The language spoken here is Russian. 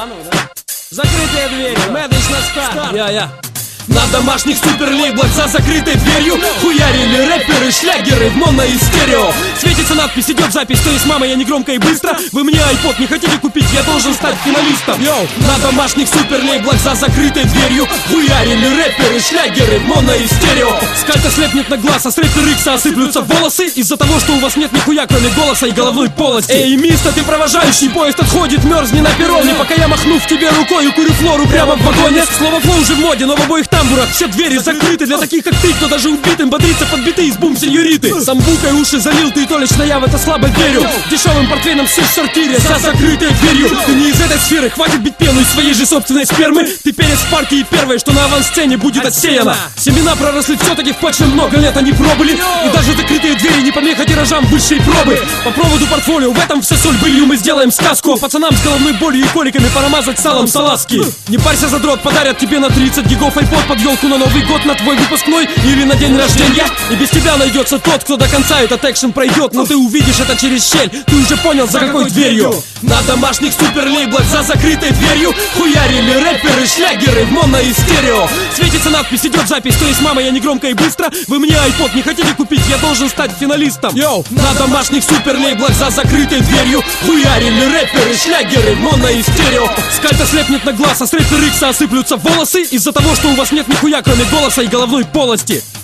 ну, да. Закрытые двери, Мэдыч на старт. На домашних суперлейблах за закрытой дверью хуярили рэперы, шлягеры в моно и стерео. Светится надпись, идет запись, то есть мама, я не громко и быстро. Вы мне айпод не хотите купить, я должен стать финалистом. Йоу! На домашних суперлейблах за закрытой дверью хуярили рэперы, шлягеры в моно и стерео. Скалька слепнет на глаз, а с рэпер Икса осыплются волосы из-за того, что у вас нет нихуя, кроме голоса и головной полости. Эй, мисто, ты провожающий, поезд отходит, мерзни на перроне, пока я махну в тебе рукой и курю флору прямо в вагоне. Слово флоу уже в моде, но в обоих тамбурах все двери закрыты для таких, как ты, кто даже убитым бодрится под биты из бум-сеньориты. Самбукой уши залил ты, то лично я в это слабо верю. Дешевым портвейном сидишь в сортире за закрытой дверью. Ты не из этой сферы, хватит бить пену из своей же собственной спермы. Ты перец в партии первой, что на авансцене будет отсеяно. Семена проросли все-таки в почве, много лет они пробыли. И даже закрытые двери не помеха тиражам высшей пробы. По проводу портфолио, в этом вся соль, былью мы сделаем сказку. А пацанам с головной болью и коликами поромазать салом салазки. Не парься, задрот, подарят тебе на 30 гигов айпод под елку на Новый год, на твой выпускной или на день рождения. И без тебя найдется тот, кто до конца этот экшен пройдет. Но ты увидишь это через щель, ты уже понял, за какой дверью. На домашних суперлейблах за закрытой дверью хуярили рэперы, шлягеры в моно и стерео. Светится надпись, идет запись, то есть мама, я не громко и быстро. Вы мне айпод не хотите купить, я должен стать финалистом. Йоу! На домашних суперлейблах за закрытой дверью хуярили рэперы, шлягеры в моно и стерео. Скалька слепнет на глаз, а с рэпер Икса осыплются волосы из-за того, что у вас нет нихуя, кроме голоса и головной полости.